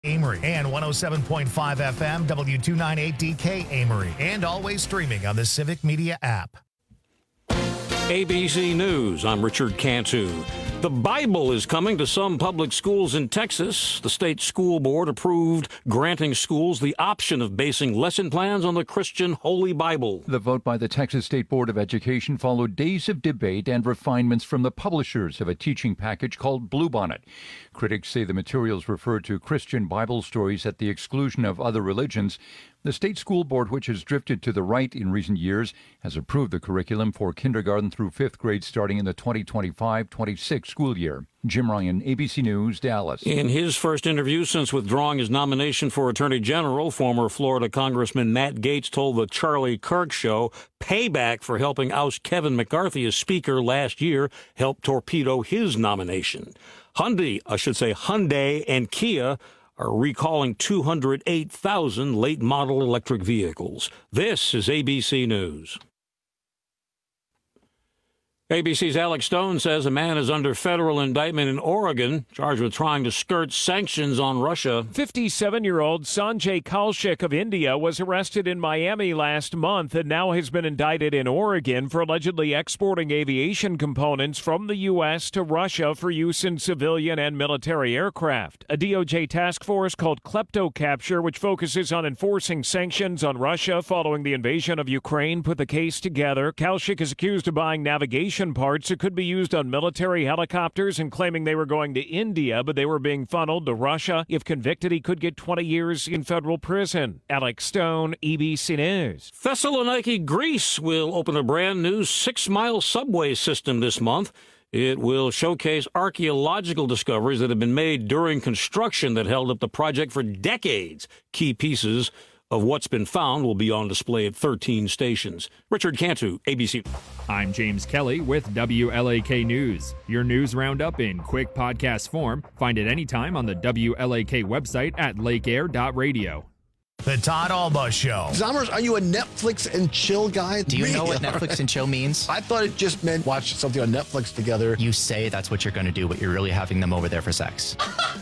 Amory and 107.5 FM W298DK Amory, and always streaming on the Civic Media app. ABC News, I'm Richard Cantu. The Bible is coming to some public schools in Texas. The state school board approved granting schools the option of basing lesson plans on the Christian Holy Bible. The vote by the Texas State Board of Education followed days of debate and refinements from the publishers of a teaching package called Bluebonnet. Critics say the materials refer to Christian Bible stories at the exclusion of other religions. The state school board, which has drifted to the right in recent years, has approved the curriculum for kindergarten through fifth grade starting in the 2025-26 school year. Jim Ryan, ABC News, Dallas. In his first interview since withdrawing his nomination for Attorney General, former Florida Congressman Matt Gaetz told the Charlie Kirk Show payback for helping oust Kevin McCarthy as Speaker last year helped torpedo his nomination. Hyundai and Kia are recalling 208,000 late-model electric vehicles. This is ABC News. ABC's Alex Stone says a man is under federal indictment in Oregon, charged with trying to skirt sanctions on Russia. 57-year-old Sanjay Kaushik of India was arrested in Miami last month and now has been indicted in Oregon for allegedly exporting aviation components from the U.S. to Russia for use in civilian and military aircraft. A DOJ task force called KleptoCapture, which focuses on enforcing sanctions on Russia following the invasion of Ukraine, put the case together. Kaushik is accused of buying navigation parts that could be used on military helicopters and claiming they were going to India, but they were being funneled to Russia. If convicted, he could get 20 years in federal prison. Alex Stone, ABC News. Thessaloniki, Greece will open a brand new 6-mile subway system this month. It will showcase archaeological discoveries that have been made during construction that held up the project for decades. Key pieces of what's been found will be on display at 13 stations. Richard Cantu, ABC. I'm James Kelly with WLAK News. Your news roundup in quick podcast form. Find it anytime on the WLAK website at lakeair.radio. The Todd Alba Show. Zommers, are you a Netflix and chill guy? Do you know what Netflix and chill means? I thought it just meant watch something on Netflix together. You say that's what you're going to do, but you're really having them over there for sex.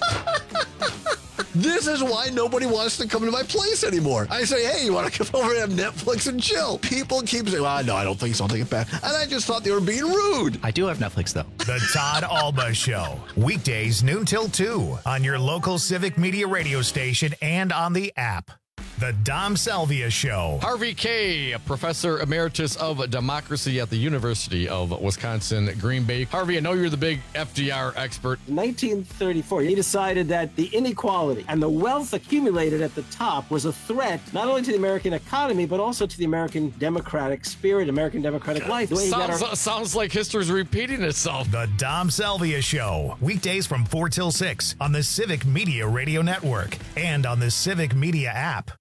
This is why nobody wants to come to my place anymore. I say, hey, you want to come over and have Netflix and chill? People keep saying, well, no, I don't think so. I'll take it back. And I just thought they were being rude. I do have Netflix, though. The Todd Alba Show. Weekdays, noon till 2 on your local Civic Media radio station and on the app. The Dom Salvia Show. Harvey Kaye, Professor Emeritus of Democracy at the University of Wisconsin, Green Bay. Harvey, I know you're the big FDR expert. In 1934, he decided that the inequality and the wealth accumulated at the top was a threat not only to the American economy, but also to the American democratic spirit, American democratic life. Sounds like history's repeating itself. The Dom Salvia Show. Weekdays from 4 till 6 on the Civic Media Radio Network and on the Civic Media app.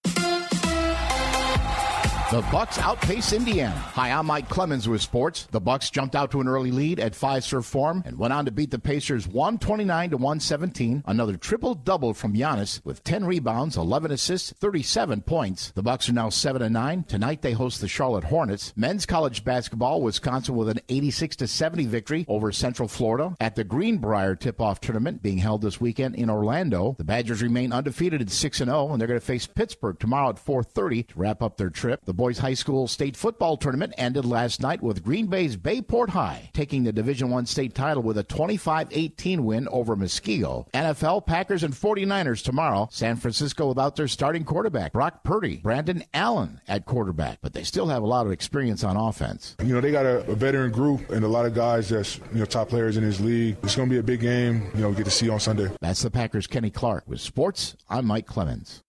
The Bucks outpace Indiana. Hi, I'm Mike Clemens with sports. The Bucks jumped out to an early lead at Fiserv Forum and went on to beat the Pacers 129-117. Another triple-double from Giannis with 10 rebounds, 11 assists, 37 points. The Bucks are now 7-9. Tonight they host the Charlotte Hornets. Men's college basketball, Wisconsin with an 86-70 victory over Central Florida. At the Greenbrier tip-off tournament being held this weekend in Orlando, the Badgers remain undefeated at 6-0, and they're going to face Pittsburgh tomorrow at 4:30 to wrap up their trip. The boys high school state football tournament ended last night with Green Bay's Bayport High taking the Division I state title with a 25-18 win over Muskego. NFL, Packers, and 49ers tomorrow. San Francisco without their starting quarterback, Brock Purdy, Brandon Allen at quarterback, but they still have a lot of experience on offense. You know, they got a veteran group and a lot of guys that's, top players in this league. It's going to be a big game, we get to see on Sunday. That's the Packers' Kenny Clark. With sports, I'm Mike Clemens.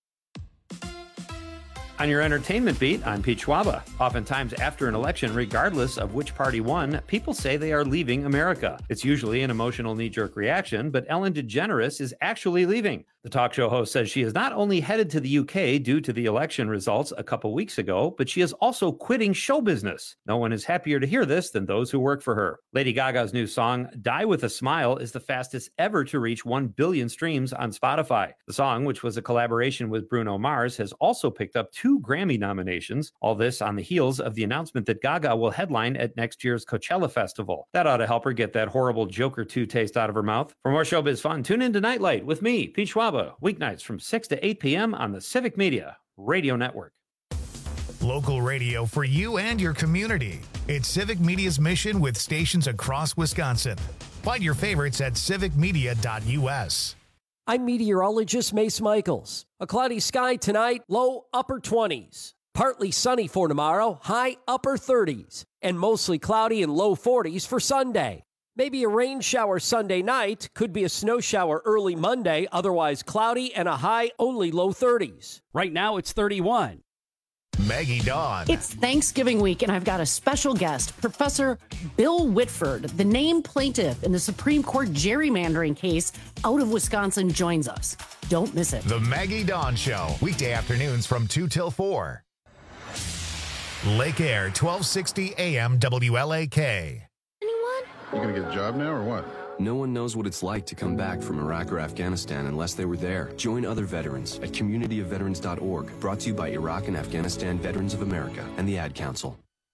On your entertainment beat, I'm Pete Schwaba. Oftentimes after an election, regardless of which party won, people say they are leaving America. It's usually an emotional knee-jerk reaction, but Ellen DeGeneres is actually leaving. The talk show host says she is not only headed to the UK due to the election results a couple weeks ago, but she is also quitting show business. No one is happier to hear this than those who work for her. Lady Gaga's new song, Die With a Smile, is the fastest ever to reach 1 billion streams on Spotify. The song, which was a collaboration with Bruno Mars, has also picked up 2 2 Grammy nominations. All this on the heels of the announcement that Gaga will headline at next year's Coachella Festival. That ought to help her get that horrible Joker 2 taste out of her mouth. For more showbiz fun, tune in to Nightlight with me, Pete Schwaba, weeknights from 6 to 8 p.m. on the Civic Media Radio Network. Local radio for you and your community. It's Civic Media's mission with stations across Wisconsin. Find your favorites at civicmedia.us. I'm meteorologist Mace Michaels. A cloudy sky tonight, low upper 20s. Partly sunny for tomorrow, high upper 30s. And mostly cloudy and low 40s for Sunday. Maybe a rain shower Sunday night, could be a snow shower early Monday, otherwise cloudy and a high only low 30s. Right now it's 31. Maggie Dawn. It's Thanksgiving week, and I've got a special guest, Professor Bill Whitford, the named plaintiff in the Supreme Court gerrymandering case out of Wisconsin, joins us. Don't miss it. The Maggie Dawn Show, weekday afternoons from 2 till 4. Lake Air, 1260 AM WLAK. You gonna get a job now or what? No one knows what it's like to come back from Iraq or Afghanistan unless they were there. Join other veterans at communityofveterans.org. Brought to you by Iraq and Afghanistan Veterans of America and the Ad Council.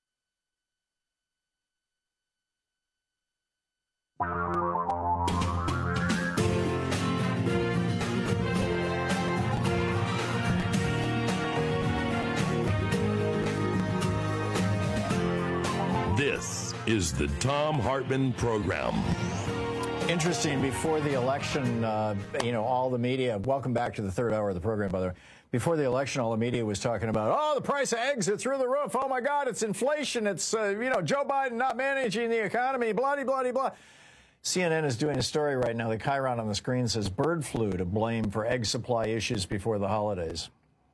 This is the Thom Hartmann Program. Interesting, before the election, all the media, welcome back to the third hour of the program, by the way. Before the election, all the media was talking about, the price of eggs are through the roof. Oh, my God, it's inflation. It's, Joe Biden not managing the economy, blah, blah, blah. CNN is doing a story right now. The chyron on the screen says bird flu to blame for egg supply issues before the holidays.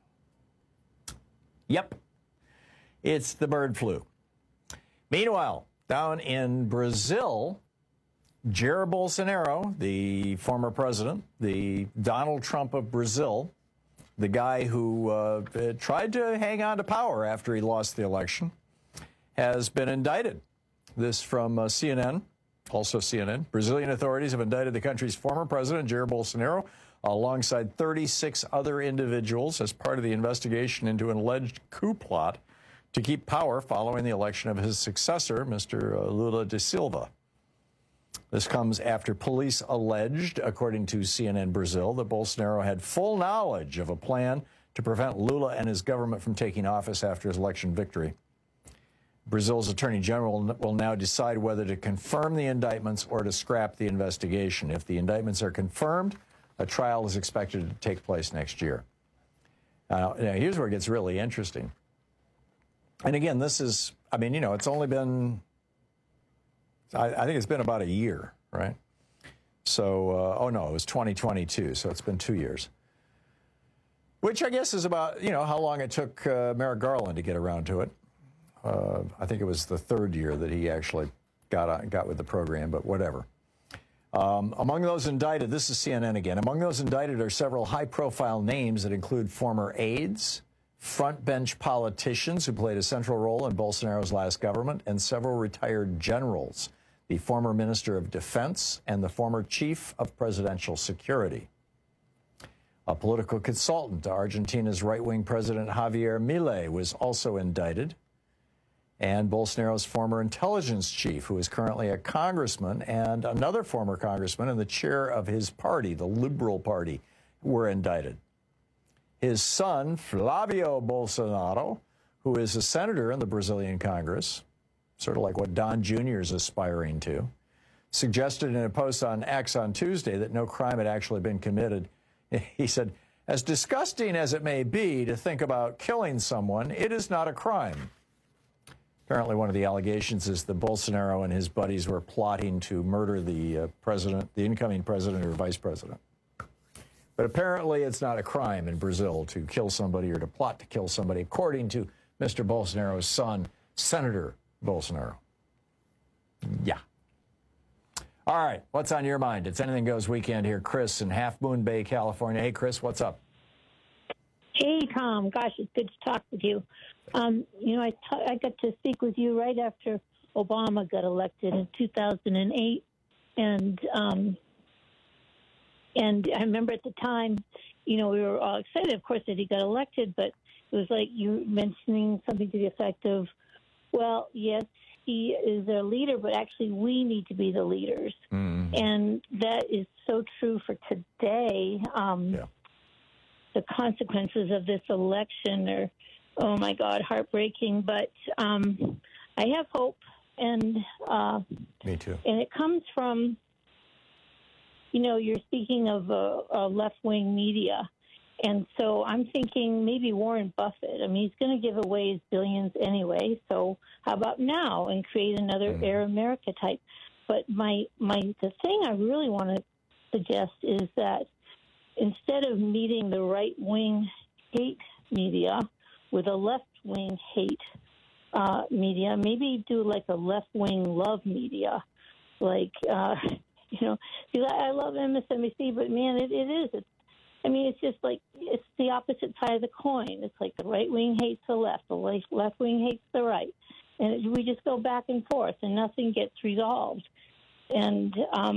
Yep, it's the bird flu. Meanwhile, down in Brazil, Jair Bolsonaro, the former president, the Donald Trump of Brazil, the guy who tried to hang on to power after he lost the election, has been indicted. This from CNN, also CNN. Brazilian authorities have indicted the country's former president, Jair Bolsonaro, alongside 36 other individuals as part of the investigation into an alleged coup plot to keep power following the election of his successor, Mr. Lula da Silva. This comes after police alleged, according to CNN Brazil, that Bolsonaro had full knowledge of a plan to prevent Lula and his government from taking office after his election victory. Brazil's attorney general will now decide whether to confirm the indictments or to scrap the investigation. If the indictments are confirmed, a trial is expected to take place next year. Now, here's where it gets really interesting. And again, this is, it's only been, I think it's been about a year, right? So, it was 2022, so it's been 2 years. Which I guess is about, how long it took Merrick Garland to get around to it. I think it was the third year that he actually got with the program, but whatever. Among those indicted, this is CNN again, among those indicted are several high-profile names that include former aides, front-bench politicians who played a central role in Bolsonaro's last government, and several retired generals, the former Minister of Defense and the former Chief of Presidential Security. A political consultant to Argentina's right-wing President Javier Milei was also indicted, and Bolsonaro's former intelligence chief, who is currently a congressman, and another former congressman and the chair of his party, the Liberal Party, were indicted. His son, Flavio Bolsonaro, who is a senator in the Brazilian Congress, sort of like what Don Jr. is aspiring to, suggested in a post on X on Tuesday that no crime had actually been committed. He said, "As disgusting as it may be to think about killing someone, it is not a crime." Apparently one of the allegations is that Bolsonaro and his buddies were plotting to murder the president, the incoming president or vice president. But apparently it's not a crime in Brazil to kill somebody or to plot to kill somebody, according to Mr. Bolsonaro's son, Senator Bolsonaro. Yeah. All right, what's on your mind? It's Anything Goes weekend here. Chris in Half Moon Bay, California. Hey, Chris, what's up? Hey, Tom. Gosh, it's good to talk with you. I got to speak with you right after Obama got elected in 2008, and I remember at the time we were all excited, of course, that he got elected, but it was like you mentioning something to the effect of, well, yes, he is their leader, but actually we need to be the leaders. Mm-hmm. And that is so true for today. The consequences of this election are, oh, my God, heartbreaking. But I have hope. And me too. And it comes from, you're speaking of a left-wing media. And so I'm thinking maybe Warren Buffett. I mean, he's going to give away his billions anyway. So how about now and create another Air America type? But the thing I really want to suggest is that instead of meeting the right-wing hate media with a left-wing hate media, maybe do like a left-wing love media. Like, I love MSNBC, but man, it is. It's just like it's the opposite side of the coin. It's like the right wing hates the left, the left wing hates the right, and we just go back and forth, and nothing gets resolved. And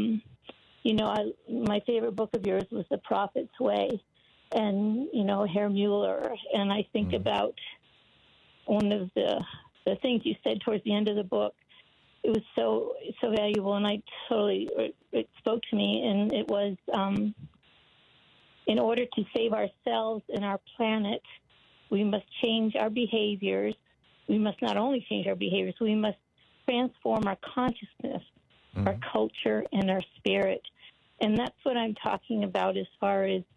my favorite book of yours was The Prophet's Way, and Herr Mueller, and I think about one of the things you said towards the end of the book. It was so valuable, and it spoke to me, and it was. In order to save ourselves and our planet, we must change our behaviors. We must not only change our behaviors, we must transform our consciousness, our culture, and our spirit. And that's what I'm talking about as far as,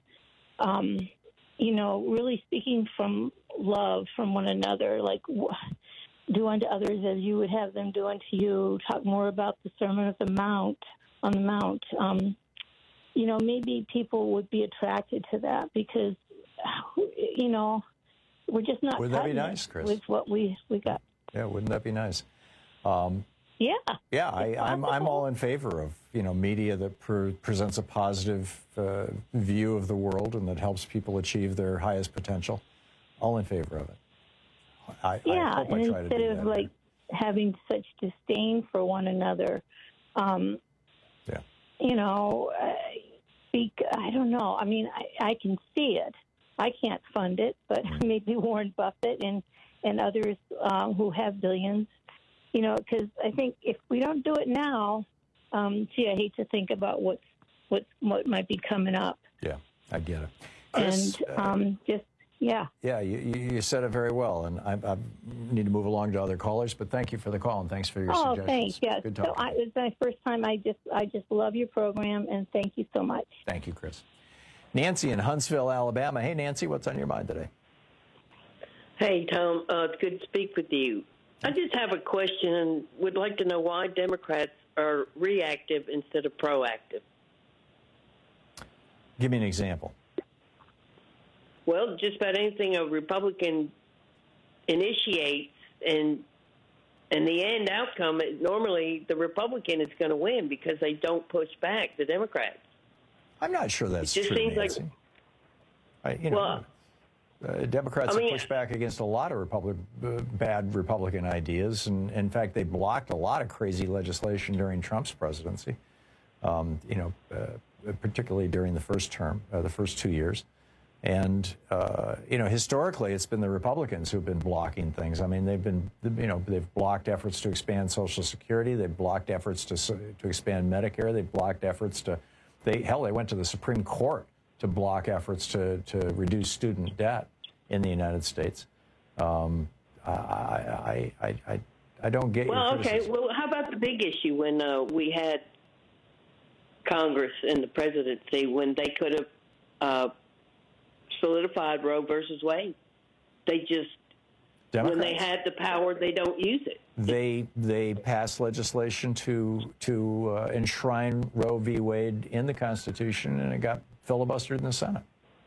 really speaking from love from one another, like do unto others as you would have them do unto you. Talk more about the Sermon on the Mount. Maybe people would be attracted to that because, we're just not. Wouldn't that be nice, Chris? With what we got. Yeah, wouldn't that be nice? Yeah. Yeah, I'm all in favor of media that presents a positive view of the world and that helps people achieve their highest potential. All in favor of it. I hope I try to do that. Instead of like having such disdain for one another. I don't know. I mean, I can see it. I can't fund it, but maybe Warren Buffett and others who have billions, because I think if we don't do it now, I hate to think about what might be coming up. Yeah, I get it. Chris, Yeah, you said it very well, and I need to move along to other callers, but thank you for the call, and thanks for your suggestions. Oh, thanks, yes. Good talking. So it was my first time. I just love your program, and thank you so much. Thank you, Chris. Nancy in Huntsville, Alabama. Hey, Nancy, what's on your mind today? Hey, Tom. It's good to speak with you. I just have a question and would like to know why Democrats are reactive instead of proactive. Give me an example. Well, just about anything a Republican initiates, and the end outcome, normally the Republican is going to win because they don't push back the Democrats. I'm not sure that's true, seems Nancy. Democrats have pushed back against a lot of bad Republican ideas, and in fact, they blocked a lot of crazy legislation during Trump's presidency, particularly during the first term, the first 2 years. And, historically, it's been the Republicans who've been blocking things. I mean, they've blocked efforts to expand Social Security. They've blocked efforts to expand Medicare. They've blocked efforts they went to the Supreme Court to block efforts to reduce student debt in the United States. I don't get your criticism. Okay. Well, how about the big issue when we had Congress and the presidency, when they could have solidified Roe versus Wade? They just, Democrats, when they had the power, they don't use it. They passed legislation to enshrine Roe v. Wade in the Constitution, and it got filibustered in the Senate.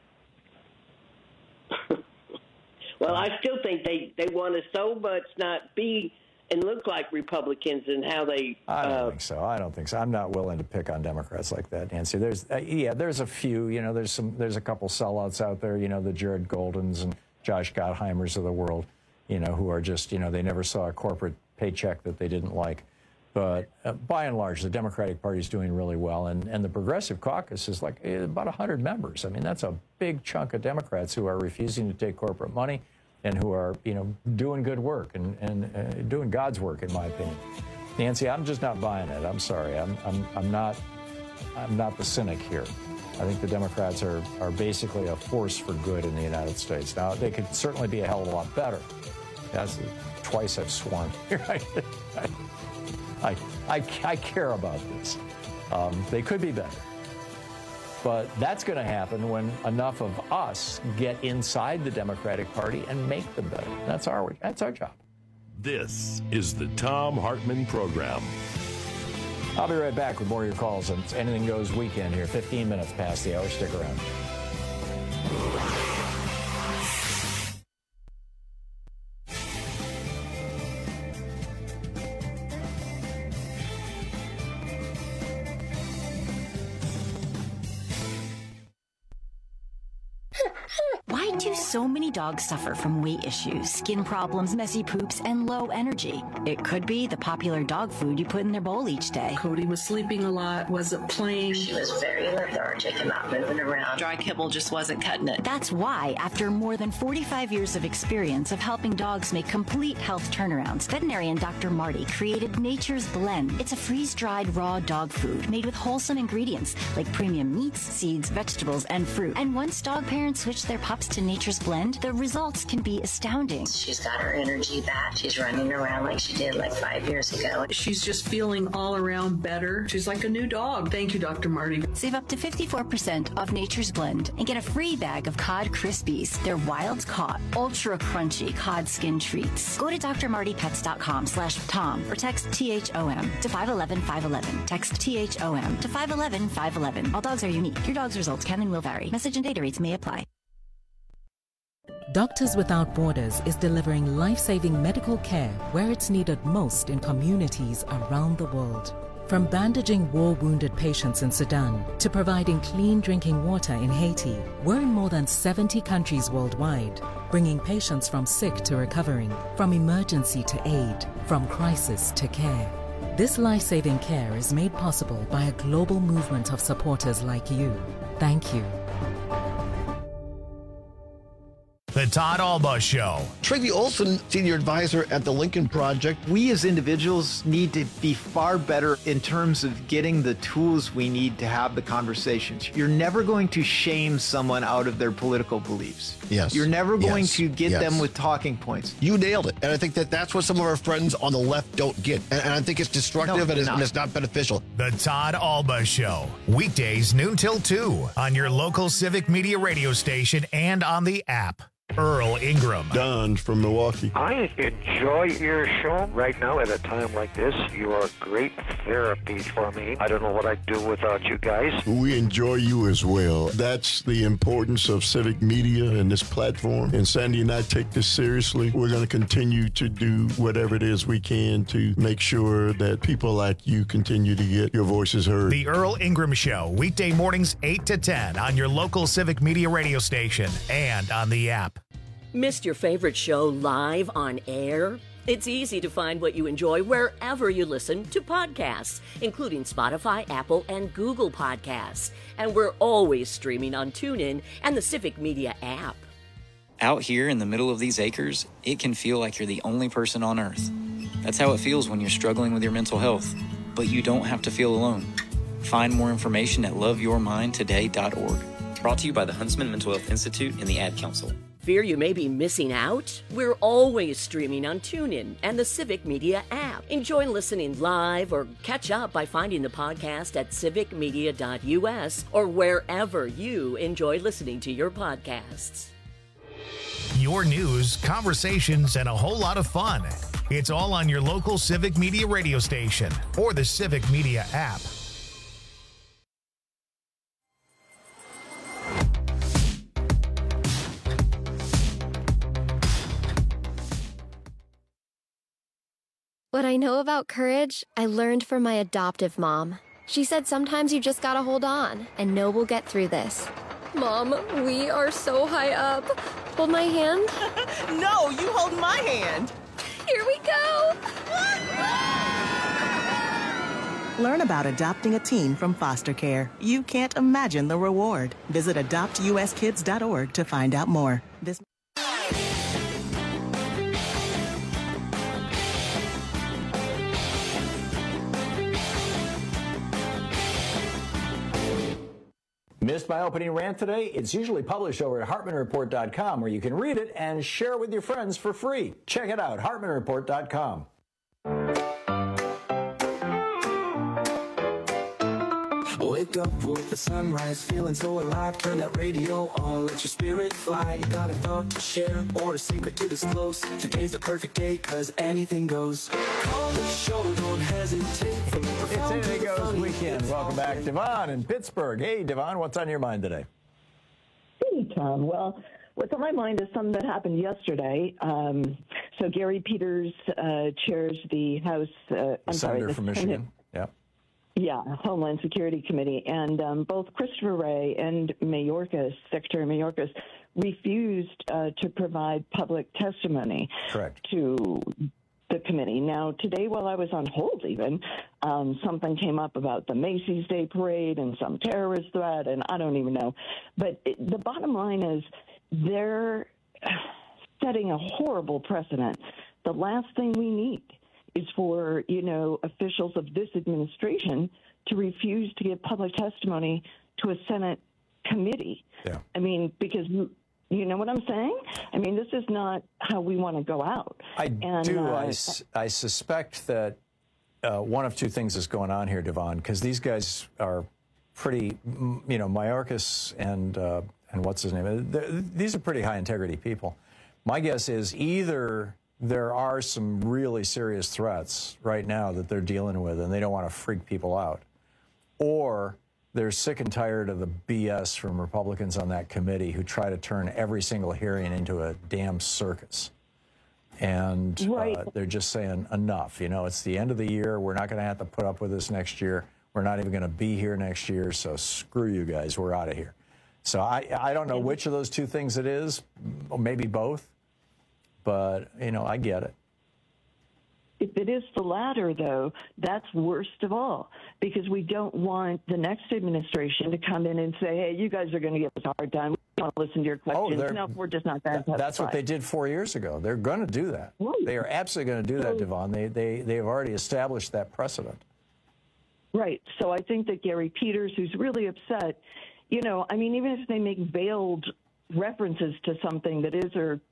Well, I still think they want to so much not be and look like Republicans and how they... I don't think so. I'm not willing to pick on Democrats like that, Nancy. There's a few, there's a couple sellouts out there, the Jared Goldens and Josh Gottheimers of the world, who are just, they never saw a corporate paycheck that they didn't like. But by and large, the Democratic Party is doing really well, and the Progressive Caucus is like about 100 members. I mean, that's a big chunk of Democrats who are refusing to take corporate money and who are, doing good work and doing God's work, in my opinion. Nancy, I'm just not buying it. I'm sorry. I'm not the cynic here. I think the Democrats are basically a force for good in the United States. Now, they could certainly be a hell of a lot better. That's twice I've sworn here. I care about this. They could be better. But that's going to happen when enough of us get inside the Democratic Party and make them better. That's our job. This is the Thom Hartmann Program. I'll be right back with more of your calls on Anything Goes Weekend here, 15 minutes past the hour. Stick around. Why do so many dogs suffer from weight issues, skin problems, messy poops, and low energy? It could be the popular dog food you put in their bowl each day. Cody was sleeping a lot, wasn't playing. She was very lethargic and not moving around. Dry kibble just wasn't cutting it. That's why, after more than 45 years of experience of helping dogs make complete health turnarounds, veterinarian Dr. Marty created Nature's Blend. It's a freeze-dried raw dog food made with wholesome ingredients like premium meats, seeds, vegetables, and fruit. And once dog parents switch their pups to Nature's Blend, the results can be astounding. She's got her energy back. She's running around like she did like 5 years ago. She's just feeling all around better. She's like a new dog. Thank you, Dr. Marty. Save up to 54% off Nature's Blend and get a free bag of Cod Krispies. They're wild caught, ultra crunchy cod skin treats. Go to drmartypets.com/Tom or text THOM to 511-511. Text THOM to 511-511. All dogs are unique. Your dog's results can and will vary. Message and data rates may apply. Doctors Without Borders is delivering life-saving medical care where it's needed most in communities around the world. From bandaging war-wounded patients in Sudan to providing clean drinking water in Haiti, we're in more than 70 countries worldwide, bringing patients from sick to recovering, from emergency to aid, from crisis to care. This life-saving care is made possible by a global movement of supporters like you. Thank you. The Todd Alba Show. Tracy Olson, Senior Advisor at the Lincoln Project. We as individuals need to be far better in terms of getting the tools we need to have the conversations. You're never going to shame someone out of their political beliefs. Yes. You're never going to get them with talking points. You nailed it. And I think that's what some of our friends on the left don't get. And I think it's destructive and it's not beneficial. The Todd Alba Show. Weekdays noon till 2 on your local Civic Media radio station and on the app. Earl Ingram. Don from Milwaukee. I enjoy your show right now at a time like this. You are great therapy for me. I don't know what I'd do without you guys. We enjoy you as well. That's the importance of civic media and this platform. And Sandy and I take this seriously. We're going to continue to do whatever it is we can to make sure that people like you continue to get your voices heard. The Earl Ingram Show, weekday mornings 8 to 10 on your local Civic Media radio station and on the app. Missed your favorite show live on air? It's easy to find what you enjoy wherever you listen to podcasts, including Spotify, Apple, and Google Podcasts. And we're always streaming on TuneIn and the Civic Media app. Out here in the middle of these acres, it can feel like you're the only person on Earth. That's how it feels when you're struggling with your mental health. But you don't have to feel alone. Find more information at loveyourmindtoday.org. Brought to you by the Huntsman Mental Health Institute and the Ad Council. Fear you may be missing out? We're always streaming on TuneIn and the Civic Media app. Enjoy listening live or catch up by finding the podcast at civicmedia.us or wherever you enjoy listening to your podcasts. Your news, conversations, and a whole lot of fun. It's all on your local Civic Media radio station or the Civic Media app. What I know about courage, I learned from my adoptive mom. She said sometimes you just gotta hold on and know we'll get through this. Mom, we are so high up. Hold my hand. No, you hold my hand. Here we go. Learn about adopting a teen from foster care. You can't imagine the reward. Visit adoptuskids.org to find out more. Missed my opening rant today? It's usually published over at HartmanReport.com, where you can read it and share it with your friends for free. Check it out, HartmanReport.com. Wake up with the sunrise, feeling so alive. Turn that radio on, let your spirit fly. You got a thought to share or a secret to disclose. Today's the perfect day, cause anything goes. Call the show, don't hesitate. It's Anything Goes Weekend. Welcome back, Devon in Pittsburgh. Hey, Devon, what's on your mind today? Hey, Tom. Well, what's on my mind is something that happened yesterday. So Gary Peters chairs the House. Senator from Michigan. Yeah. Yeah, Homeland Security Committee. And both Christopher Wray and Mayorkas, Secretary Mayorkas, refused to provide public testimony to the committee. Now, today, while I was on hold even, something came up about the Macy's Day Parade and some terrorist threat, and I don't even know. But the bottom line is they're setting a horrible precedent. The last thing we need is for, officials of this administration to refuse to give public testimony to a Senate committee. Yeah. I mean, because you know what I'm saying? I mean, this is not how we want to go out. I suspect that one of two things is going on here, Devon, because these guys are pretty, Mayorkas and what's his name? These are pretty high integrity people. My guess is either there are some really serious threats right now that they're dealing with and they don't want to freak people out, or they're sick and tired of the BS from Republicans on that committee who try to turn every single hearing into a damn circus. And they're just saying enough. It's the end of the year. We're not going to have to put up with this next year. We're not even going to be here next year. So screw you guys. We're out of here. So I don't know which of those two things it is, or maybe both. But, I get it. If it is the latter, though, that's worst of all, because we don't want the next administration to come in and say, hey, you guys are going to give us a hard time. We don't listen to your questions. No, we're just not that. That's what they did 4 years ago. They're going to do that. Right. They are absolutely going to do that, Devon. They have already established that precedent. Right. So I think that Gary Peters, who's really upset, even if they make veiled references to something that is or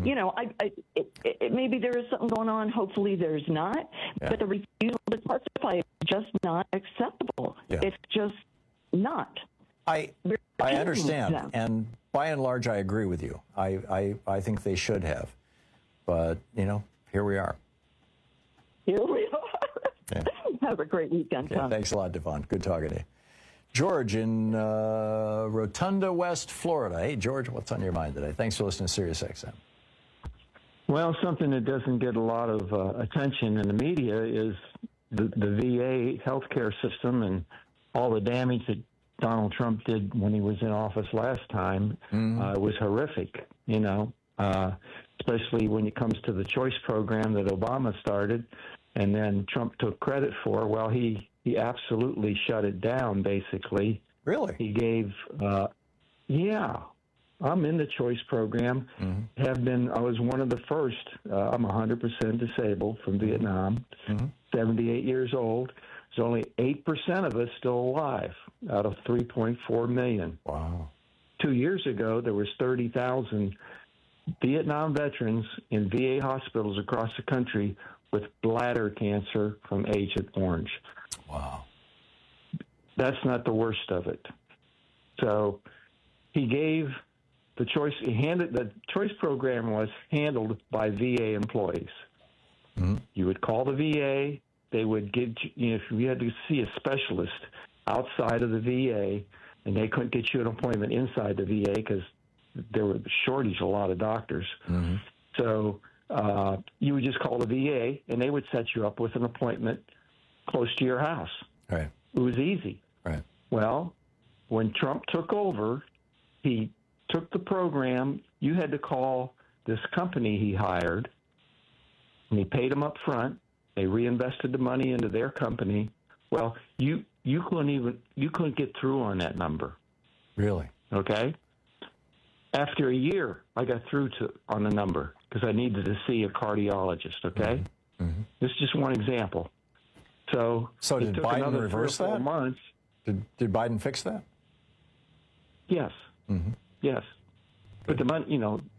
maybe there is something going on. Hopefully there's not. Yeah. But the refusal to testify is just not acceptable. Yeah. It's just not. I understand. And by and large, I agree with you. I think they should have. But, here we are. Here we are. Yeah. Have a great weekend, Tom. Thanks a lot, Devon. Good talking to you. George in Rotunda, West Florida. Hey, George, what's on your mind today? Thanks for listening to Sirius XM. Well, something that doesn't get a lot of attention in the media is the VA healthcare system and all the damage that Donald Trump did when he was in office last time. Was horrific, especially when it comes to the choice program that Obama started and then Trump took credit for. Well, he absolutely shut it down, basically. Really? He gave, I'm in the choice program. Have been, I was one of the first. I'm 100% disabled from Vietnam, 78 years old. There's only 8% of us still alive out of 3.4 million. Wow. 2 years ago, there was 30,000 Vietnam veterans in VA hospitals across the country with bladder cancer from Agent Orange. Wow. That's not the worst of it. So he gave the choice, the choice program was handled by VA employees. You would call the VA, they would give, if you had to see a specialist outside of the VA, and they couldn't get you an appointment inside the VA because there was a shortage of a lot of doctors. So you would just call the VA, and they would set you up with an appointment close to your house. Right. It was easy. Right. Well, when Trump took over, he took the program. You had to call this company he hired, and he paid them up front. They reinvested the money into their company. Well, you couldn't get through on that number. Really? Okay. After a year, I got through on the number because I needed to see a cardiologist. Okay. Mm-hmm. This is just one example. So did Biden reverse that? Months. Did Biden fix that? Yes. Mm-hmm. Yes. But the money,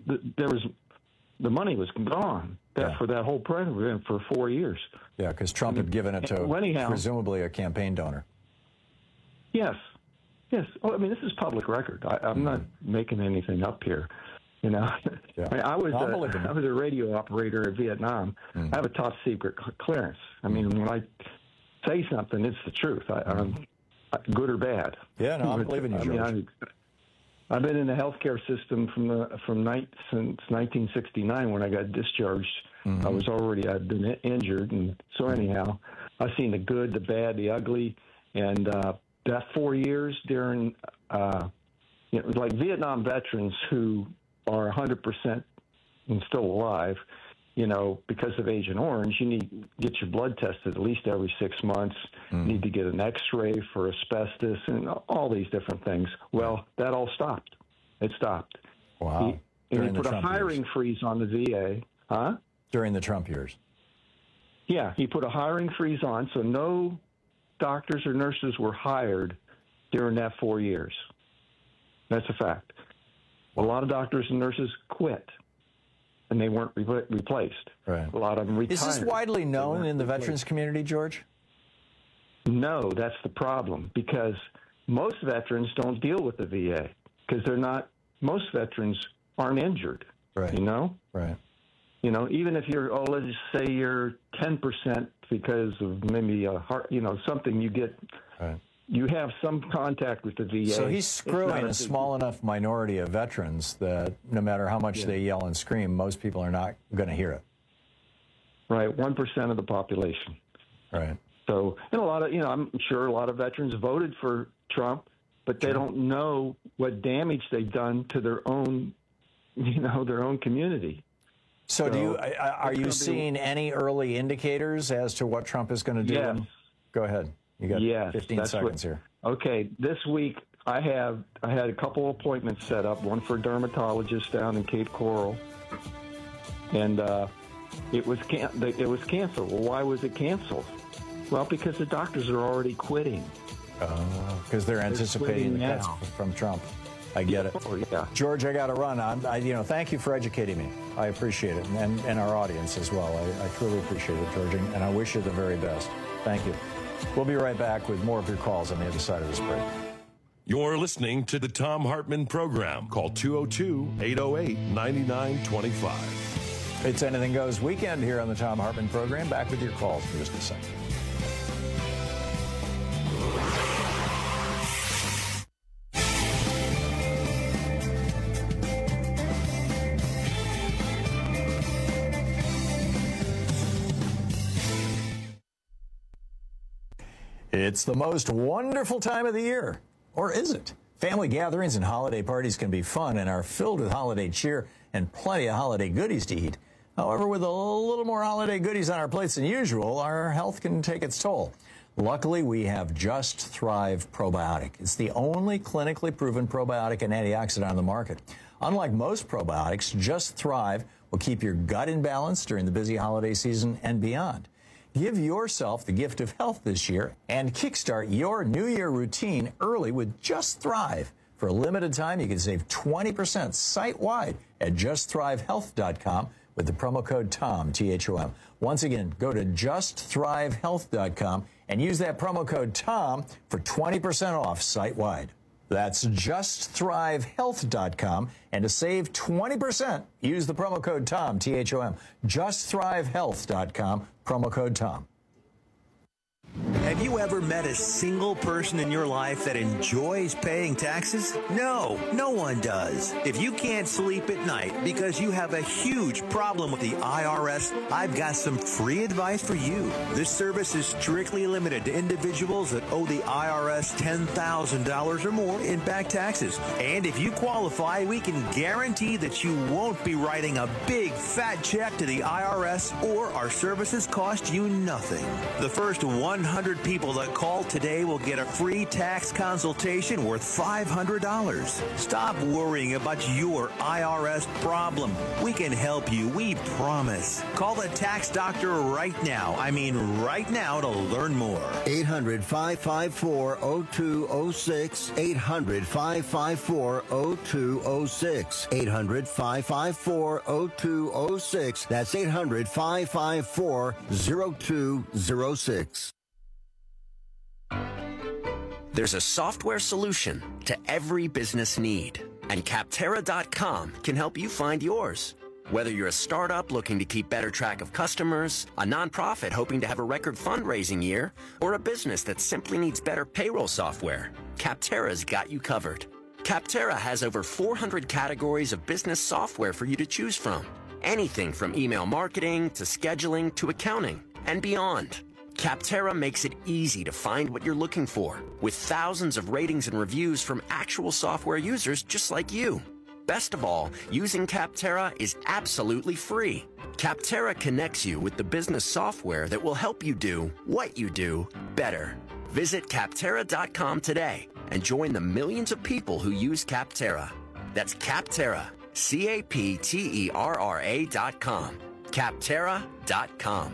the money was gone for that whole program for 4 years. Yeah, because Trump had given it to presumably a campaign donor. Yes. Yes. Oh, I mean, this is public record. I'm not making anything up here. You know, yeah. I mean, I was a radio operator in Vietnam. I have a top secret clearance. I mean, when I say something, it's the truth. I'm good or bad. Yeah, no, I'm believing you, George. I've been in the healthcare system since 1969 when I got discharged. Mm-hmm. I'd been injured, and so anyhow, I've seen the good, the bad, the ugly, and that 4 years during, like Vietnam veterans who are 100% and still alive, because of Agent Orange, you need to get your blood tested at least every 6 months. You need to get an X-ray for asbestos and all these different things. Well, that all stopped. It stopped. Wow. He put a hiring freeze on the VA. Huh? During the Trump years. Yeah, he put a hiring freeze on, so no doctors or nurses were hired during that 4 years. That's a fact. A lot of doctors and nurses quit, and they weren't replaced. Right. A lot of them retired. Is this widely known in the veterans community, George? No, that's the problem, because most veterans don't deal with the VA because most veterans aren't injured. Right. Right. Even if let's just say you're 10% because of maybe a heart, something you get. Right. You have some contact with the VA. So he's screwing a small enough minority of veterans that no matter how much they yell and scream, most people are not going to hear it. Right, 1% of the population. Right. So, and a lot of, I'm sure a lot of veterans voted for Trump, but they don't know what damage they've done to their own, their own community. So are you seeing any early indicators as to what Trump is going to do? Yes. Go ahead. You got 15 seconds here. Okay, this week I had a couple appointments set up, one for a dermatologist down in Cape Coral, and it was canceled. Well, why was it canceled? Well, because the doctors are already quitting. Because they're anticipating that's from Trump. I get it. Oh, yeah. George, I got to run. Thank you for educating me. I appreciate it, and our audience as well. I truly appreciate it, George, and I wish you the very best. Thank you. We'll be right back with more of your calls on the other side of this break. You're listening to the Thom Hartmann Program. Call 202-808-9925. It's Anything Goes Weekend here on the Thom Hartmann Program. Back with your calls in just a second. It's the most wonderful time of the year. Or is it? Family gatherings and holiday parties can be fun and are filled with holiday cheer and plenty of holiday goodies to eat. However, with a little more holiday goodies on our plates than usual, our health can take its toll. Luckily, we have Just Thrive Probiotic. It's the only clinically proven probiotic and antioxidant on the market. Unlike most probiotics, Just Thrive will keep your gut in balance during the busy holiday season and beyond. Give yourself the gift of health this year and kickstart your New Year routine early with Just Thrive. For a limited time, you can save 20% site-wide at justthrivehealth.com with the promo code TOM, T-H-O-M. Once again, go to justthrivehealth.com and use that promo code TOM for 20% off site-wide. That's justthrivehealth.com. And to save 20%, use the promo code TOM, T-H-O-M. Justthrivehealth.com, promo code TOM. Have you ever met a single person in your life that enjoys paying taxes? No, no one does. If you can't sleep at night because you have a huge problem with the IRS, I've got some free advice for you. This service is strictly limited to individuals that owe the IRS $10,000 or more in back taxes. And if you qualify, we can guarantee that you won't be writing a big fat check to the IRS, or our services cost you nothing. The first 100 100 people that call today will get a free tax consultation worth $500. Stop worrying about your IRS problem. We can help you, we promise. Call the tax doctor right now. I mean right now to learn more. 800-554-0206. 800-554-0206. 800-554-0206. That's 800-554-0206. There's a software solution to every business need, and Capterra.com can help you find yours. Whether you're a startup looking to keep better track of customers, a nonprofit hoping to have a record fundraising year, or a business that simply needs better payroll software, Capterra's got you covered. Capterra has over 400 categories of business software for you to choose from. Anything from email marketing to scheduling to accounting and beyond. Capterra makes it easy to find what you're looking for, with thousands of ratings and reviews from actual software users just like you. Best of all, using Capterra is absolutely free. Capterra connects you with the business software that will help you do what you do better. Visit Capterra.com today and join the millions of people who use Capterra. That's Capterra, Capterra.com. Capterra.com.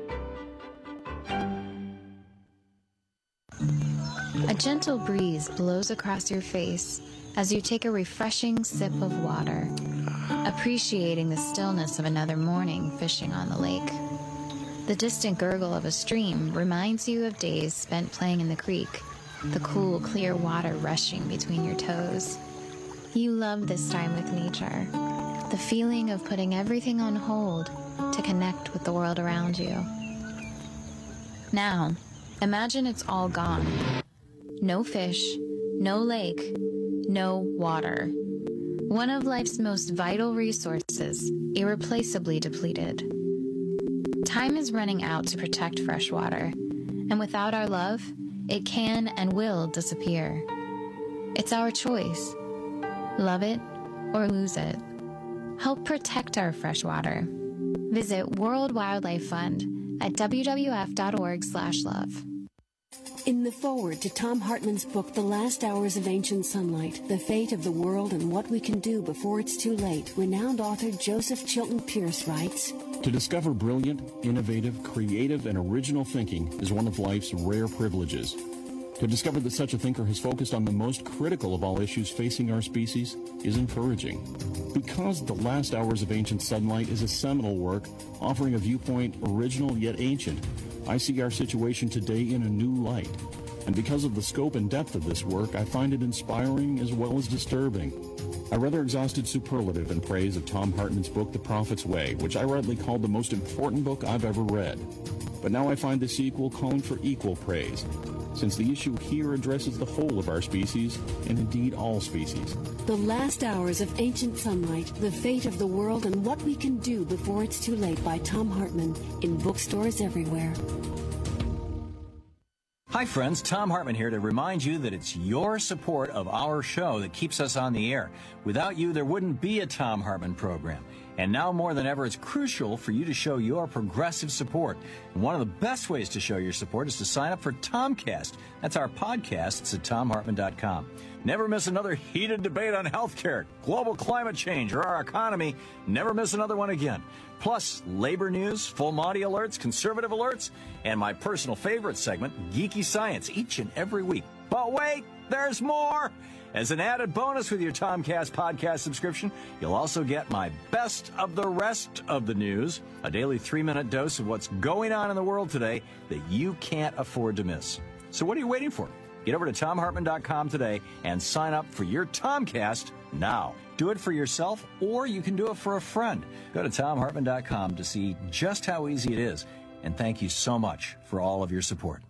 A gentle breeze blows across your face as you take a refreshing sip of water, appreciating the stillness of another morning fishing on the lake. The distant gurgle of a stream reminds you of days spent playing in the creek, the cool, clear water rushing between your toes. You love this time with nature, the feeling of putting everything on hold to connect with the world around you. Now, imagine it's all gone. No fish, no lake, no water. One of life's most vital resources, irreplaceably depleted. Time is running out to protect fresh water, and without our love, it can and will disappear. It's our choice. Love it or lose it. Help protect our fresh water. Visit World Wildlife Fund at wwf.org/love. In the foreword to Thom Hartmann's book, The Last Hours of Ancient Sunlight, The Fate of the World and What We Can Do Before It's Too Late, renowned author Joseph Chilton Pearce writes, To discover brilliant, innovative, creative, and original thinking is one of life's rare privileges. To discover that such a thinker has focused on the most critical of all issues facing our species is encouraging. Because The Last Hours of Ancient Sunlight is a seminal work offering a viewpoint original yet ancient, I see our situation today in a new light. And because of the scope and depth of this work, I find it inspiring as well as disturbing. A rather exhausted superlative in praise of Thom Hartmann's book, The Prophet's Way, which I rightly called the most important book I've ever read. But now I find the sequel calling for equal praise, since the issue here addresses the whole of our species, and indeed all species. The Last Hours of Ancient Sunlight, The Fate of the World and What We Can Do Before It's Too Late by Thom Hartmann, in bookstores everywhere. Hi friends, Thom Hartmann here to remind you that it's your support of our show that keeps us on the air. Without you, there wouldn't be a Thom Hartmann program. And now more than ever, it's crucial for you to show your progressive support. And one of the best ways to show your support is to sign up for Tomcast. That's our podcast. It's at ThomHartmann.com. Never miss another heated debate on healthcare, global climate change, or our economy. Never miss another one again. Plus, labor news, full Monty alerts, conservative alerts, and my personal favorite segment, Geeky Science, each and every week. But wait, there's more! As an added bonus with your Tomcast podcast subscription, you'll also get my best of the rest of the news, a daily 3-minute dose of what's going on in the world today that you can't afford to miss. So what are you waiting for? Get over to ThomHartmann.com today and sign up for your Tomcast now. Do it for yourself, or you can do it for a friend. Go to ThomHartmann.com to see just how easy it is. And thank you so much for all of your support.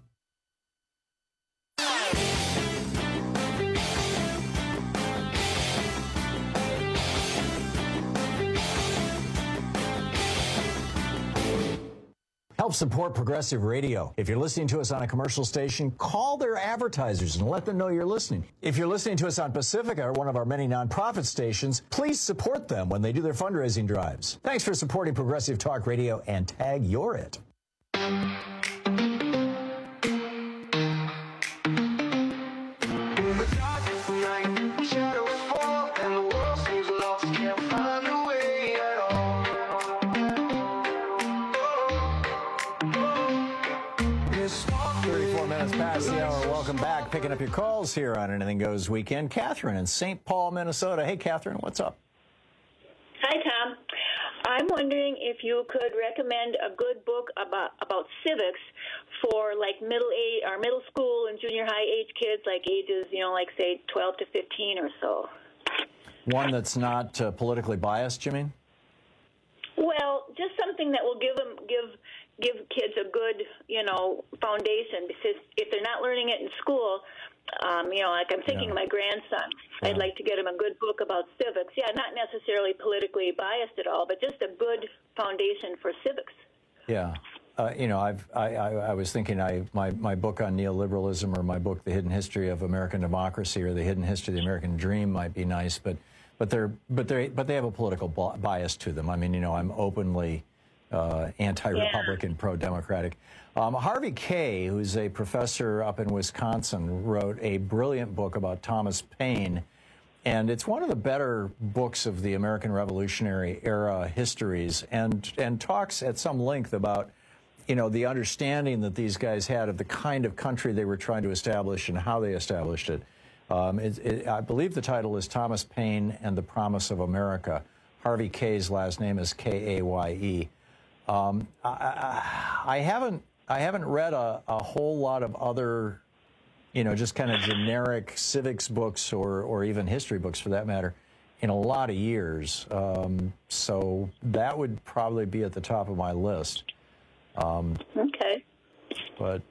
Help support Progressive Radio. If you're listening to us on a commercial station, call their advertisers and let them know you're listening. If you're listening to us on Pacifica, one of our many nonprofit stations, please support them when they do their fundraising drives. Thanks for supporting Progressive Talk Radio, and tag you're it. Past the hour, welcome back. Picking up your calls here on Anything Goes Weekend. Catherine in St. Paul, Minnesota. Hey, Catherine, what's up? Hi, Tom. I'm wondering if you could recommend a good book about civics for like middle school and junior high age kids, like ages, like say 12 to 15 or so. One that's not politically biased, you mean? Well, just something that will give kids a good, foundation, because if they're not learning it in school, like I'm thinking of my grandson. I'd like to get him a good book about civics. Yeah, not necessarily politically biased at all, but just a good foundation for civics. Yeah. I was thinking my book on neoliberalism, or my book, The Hidden History of American Democracy, or The Hidden History of the American Dream might be nice, but they have a political bias to them. I mean, I'm openly anti-Republican, pro-democratic. Harvey Kaye, who's a professor up in Wisconsin, wrote a brilliant book about Thomas Paine, and it's one of the better books of the American Revolutionary era histories, and talks at some length about, the understanding that these guys had of the kind of country they were trying to establish and how they established it. I believe the title is Thomas Paine and the Promise of America. Harvey Kaye's last name is Kaye. I haven't read a whole lot of other, just kind of generic civics books or even history books for that matter in a lot of years. So that would probably be at the top of my list. Okay. But,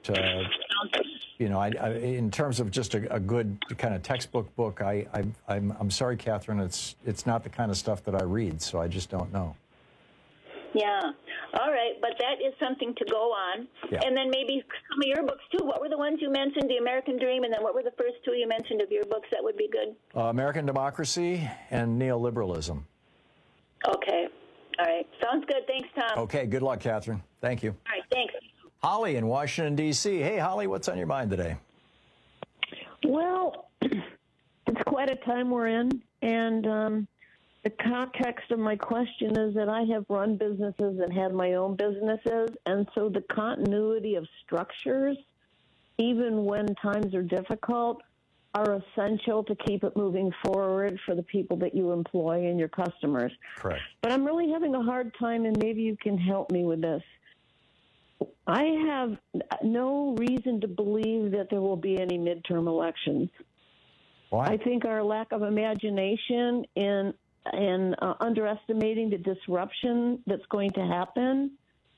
in terms of just a good kind of textbook book, I'm sorry, Catherine, it's not the kind of stuff that I read, so I just don't know. Yeah. All right, but that is something to go on. Yeah. And then maybe some of your books, too. What were the ones you mentioned, The American Dream, and then what were the first two you mentioned of your books that would be good? American Democracy and Neoliberalism. Okay. All right. Sounds good. Thanks, Tom. Okay. Good luck, Catherine. Thank you. All right. Thanks. Holly in Washington, D.C. Hey, Holly, what's on your mind today? Well, it's quite a time we're in, and the context of my question is that I have run businesses and had my own businesses, and so the continuity of structures, even when times are difficult, are essential to keep it moving forward for the people that you employ and your customers. Correct. But I'm really having a hard time, and maybe you can help me with this. I have no reason to believe that there will be any midterm elections. Why? I think our lack of imagination in underestimating the disruption that's going to happen.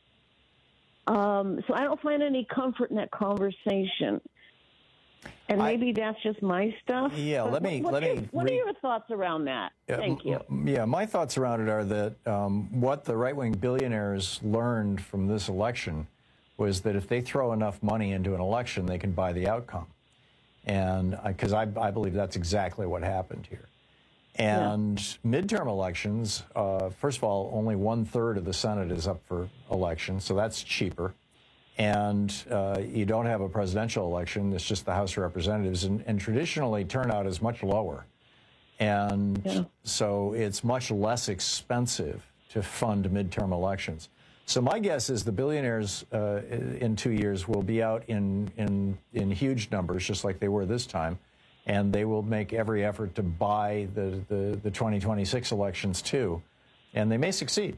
So I don't find any comfort in that conversation. And maybe that's just my stuff. Yeah, What are your thoughts around that? Thank you. Yeah, my thoughts around it are that what the right-wing billionaires learned from this election was that if they throw enough money into an election, they can buy the outcome. And because I believe that's exactly what happened here. And midterm elections, first of all, only 1/3 of the Senate is up for election, so that's cheaper. And you don't have a presidential election, it's just the House of Representatives, and traditionally turnout is much lower. And so it's much less expensive to fund midterm elections. So my guess is the billionaires in 2 years will be out in huge numbers, just like they were this time. And they will make every effort to buy the 2026 elections, too. And they may succeed.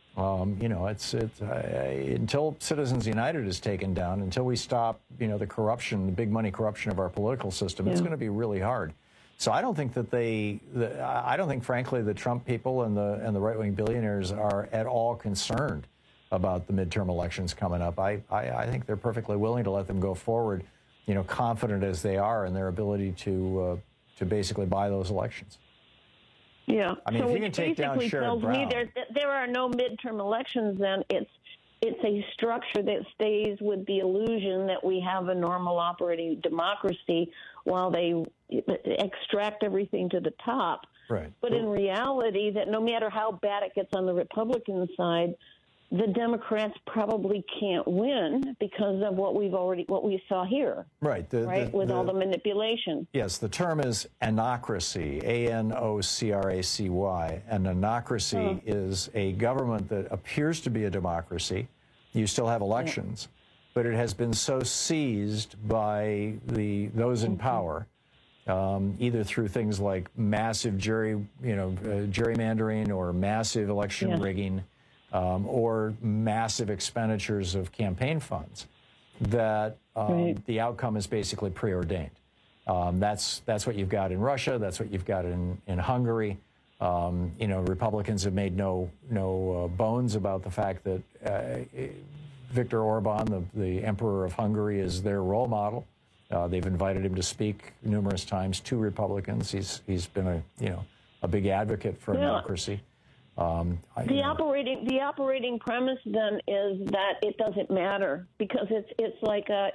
Until Citizens United is taken down, until we stop, the corruption, the big money corruption of our political system, it's going to be really hard. So I don't think I don't think, frankly, the Trump people and the right-wing billionaires are at all concerned about the midterm elections coming up. I think they're perfectly willing to let them go forward, confident as they are in their ability to basically buy those elections. Yeah. I mean, so if you can take down Sherrod Brown, there are no midterm elections, then it's a structure that stays with the illusion that we have a normal operating democracy while they extract everything to the top. Right. But in reality, that no matter how bad it gets on the Republican side, the Democrats probably can't win because of what we saw here. Right. With all the manipulation. Yes, the term is anocracy, A-N-O-C-R-A-C-Y. An anocracy is a government that appears to be a democracy. You still have elections, but it has been so seized by those in power, either through things like massive gerrymandering or massive election rigging, or massive expenditures of campaign funds, that the outcome is basically preordained. That's what you've got in Russia. That's what you've got in Hungary. Republicans have made no bones about the fact that Viktor Orban, the Emperor of Hungary, is their role model. They've invited him to speak numerous times to Republicans. He's been a big advocate for democracy. The operating premise then is that it doesn't matter because it's like a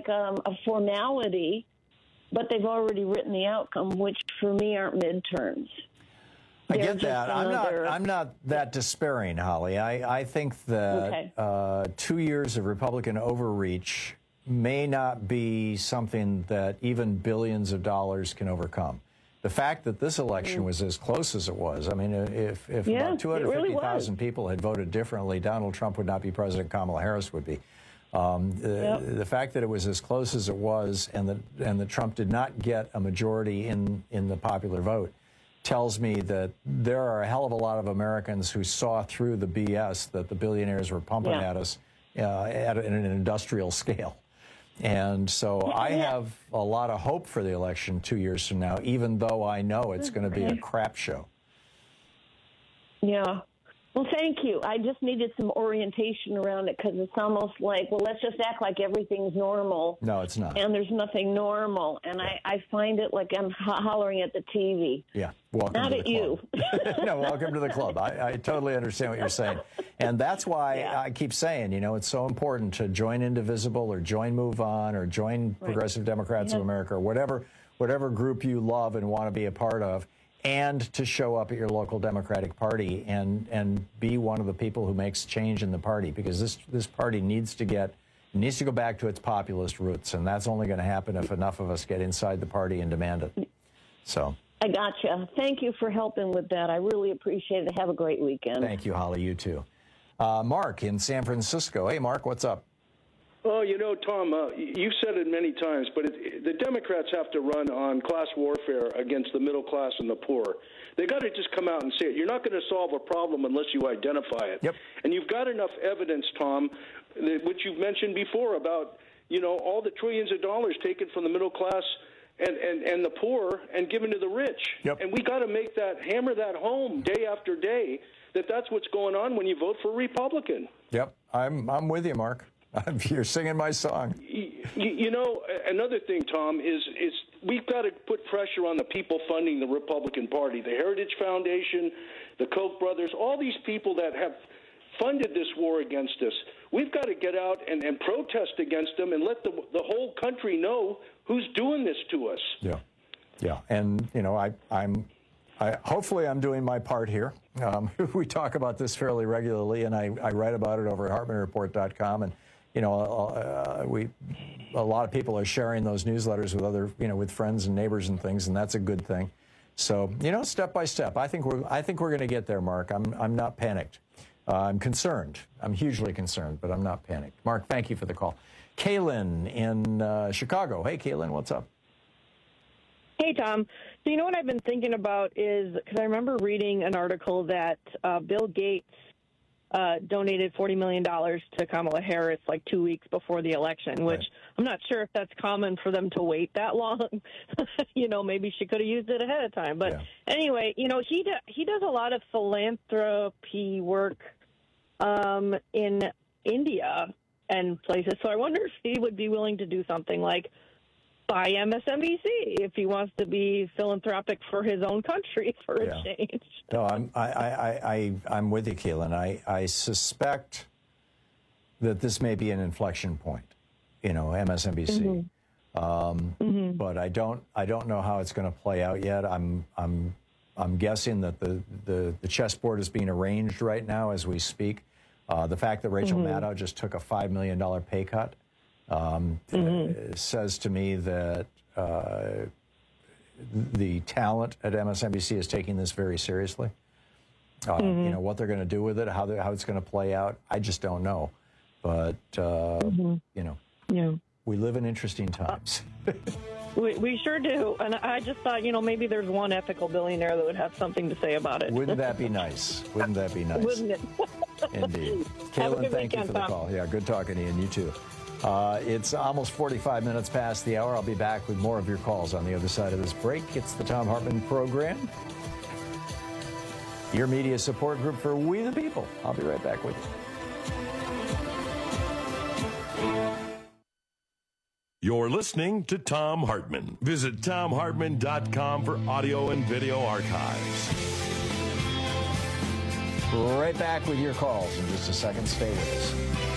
formality, but they've already written the outcome, which for me aren't midterms. I get that. I'm not that despairing, Holly. I think that 2 years of Republican overreach may not be something that even billions of dollars can overcome. The fact that this election was as close as it was, I mean, if about 250,000 people had voted differently, Donald Trump would not be president, Kamala Harris would be. The fact that it was as close as it was and that Trump did not get a majority in the popular vote tells me that there are a hell of a lot of Americans who saw through the BS that the billionaires were pumping at us at an industrial scale. And so I have a lot of hope for the election 2 years from now, even though I know it's going to be a crap show. Yeah. Well, thank you. I just needed some orientation around it because it's almost like, well, let's just act like everything's normal. No, it's not. And there's nothing normal. And I find it like I'm hollering at the TV. Yeah. Welcome not to at the you. No, welcome to the club. I totally understand what you're saying. And that's why I keep saying, it's so important to join Indivisible or join Move On or join Progressive Democrats of America or whatever group you love and want to be a part of, and to show up at your local Democratic Party and be one of the people who makes change in the party, because this party needs to go back to its populist roots, and that's only going to happen if enough of us get inside the party and demand it. So I gotcha. Thank you for helping with that. I really appreciate it. Have a great weekend. Thank you, Holly. You too. Mark in San Francisco. Hey, Mark, what's up? Well, Tom, you've said it many times, but the Democrats have to run on class warfare against the middle class and the poor. They got to just come out and say it. You're not going to solve a problem unless you identify it. Yep. And you've got enough evidence, Tom, which you've mentioned before about, all the trillions of dollars taken from the middle class and the poor and given to the rich. Yep. And we got to hammer that home day after day that that's what's going on when you vote for a Republican. Yep. I'm with you, Mark. You're singing my song. Another thing, Tom, is we've got to put pressure on the people funding the Republican Party, the Heritage Foundation, the Koch brothers, all these people that have funded this war against us. We've got to get out and protest against them and let the whole country know who's doing this to us. Yeah. Yeah. And, hopefully I'm doing my part here. We talk about this fairly regularly, and I write about it over at HartmanReport.com. And, a lot of people are sharing those newsletters with other, with friends and neighbors and things, and that's a good thing. So, step by step, I think we're going to get there, Mark. I'm not panicked. I'm concerned. I'm hugely concerned, but I'm not panicked. Mark, thank you for the call. Kaylin in Chicago. Hey, Kaylin, what's up? Hey, Tom. So what I've been thinking about is, because I remember reading an article that Bill Gates donated $40 million to Kamala Harris like 2 weeks before the election, which I'm not sure if that's common for them to wait that long. Maybe she could have used it ahead of time. But anyway, he does a lot of philanthropy work in India and places. So I wonder if he would be willing to do something like buy MSNBC if he wants to be philanthropic for his own country for a change. No, I'm with you, Keelan. I suspect that this may be an inflection point, MSNBC. But I don't know how it's going to play out yet. I'm guessing that the chessboard is being arranged right now as we speak. The fact that Rachel Maddow just took a $5 million pay cut says to me that the talent at MSNBC is taking this very seriously. What they're going to do with it, how it's going to play out, I just don't know. But, you know, we live in interesting times. We sure do. And I just thought, you know, maybe there's one ethical billionaire that would have something to say about it. Wouldn't that be nice? Wouldn't that be nice? Wouldn't it? Indeed. Caitlin, thank you for the call. Yeah, good talking to you, and you too. It's almost 45 minutes past the hour. I'll be back with more of your calls on the other side of this break. It's the Thom Hartmann Program, your media support group for We the People. I'll be right back with you. You're listening to Thom Hartmann. Visit ThomHartmann.com for audio and video archives. Right back with your calls in just a second. Stay with us.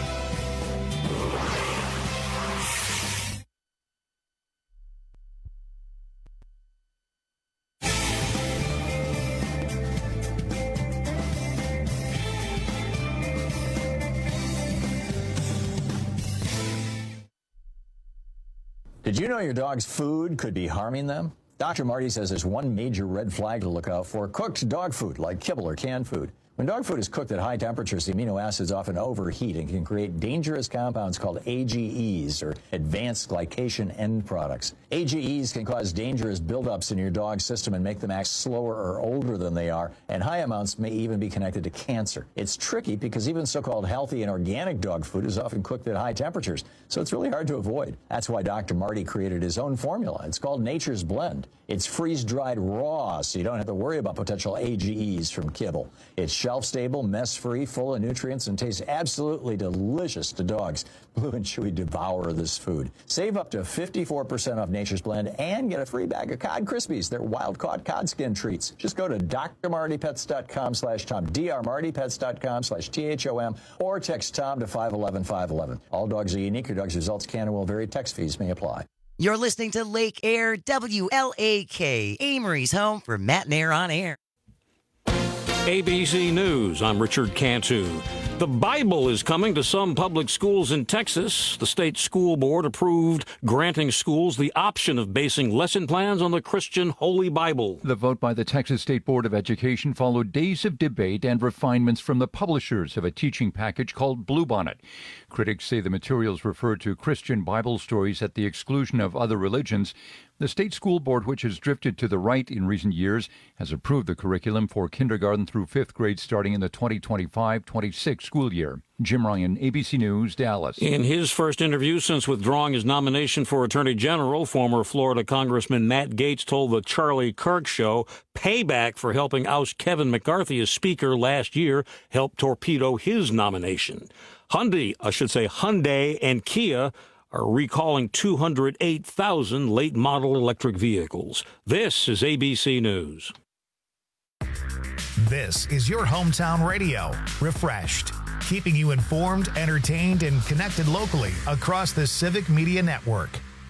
Did you know your dog's food could be harming them? Dr. Marty says there's one major red flag to look out for: cooked dog food like kibble or canned food. When dog food is cooked at high temperatures, the amino acids often overheat and can create dangerous compounds called AGEs, or advanced glycation end products. AGEs can cause dangerous buildups in your dog's system and make them act slower or older than they are, and high amounts may even be connected to cancer. It's tricky because even so-called healthy and organic dog food is often cooked at high temperatures, so it's really hard to avoid. That's why Dr. Marty created his own formula. It's called Nature's Blend. It's freeze-dried raw, so you don't have to worry about potential AGEs from kibble. It's shelf-stable, mess-free, full of nutrients, and tastes absolutely delicious to dogs. Blue and Chewy devour this food. Save up to 54% off Nature's Blend and get a free bag of Cod Krispies. They're wild-caught cod skin treats. Just go to drmartypets.com/Tom, drmartypets.com/THOM, or text Tom to 511-511. All dogs are unique. Your dog's results can and will vary. Text fees may apply. You're listening to Lake Air WLAK, Amory's home for Matt and Air on Air. ABC News, I'm Richard Cantu. The Bible is coming to some public schools in Texas. The state school board approved granting schools the option of basing lesson plans on the Christian Holy Bible. The vote by the Texas State Board of Education followed days of debate and refinements from the publishers of a teaching package called Bluebonnet. Critics say the materials refer to Christian Bible stories at the exclusion of other religions. The state school board, which has drifted to the right in recent years, has approved the curriculum for kindergarten through fifth grade starting in the 2025-26 school year. Jim Ryan, ABC News, Dallas. In his first interview since withdrawing his nomination for Attorney General, former Florida Congressman Matt Gaetz told the Charlie Kirk Show payback for helping oust Kevin McCarthy as Speaker last year helped torpedo his nomination. Hyundai and Kia are recalling 208,000 late-model electric vehicles. This is ABC News. This is your hometown radio, Refreshed, keeping you informed, entertained, and connected locally across the Civic Media Network.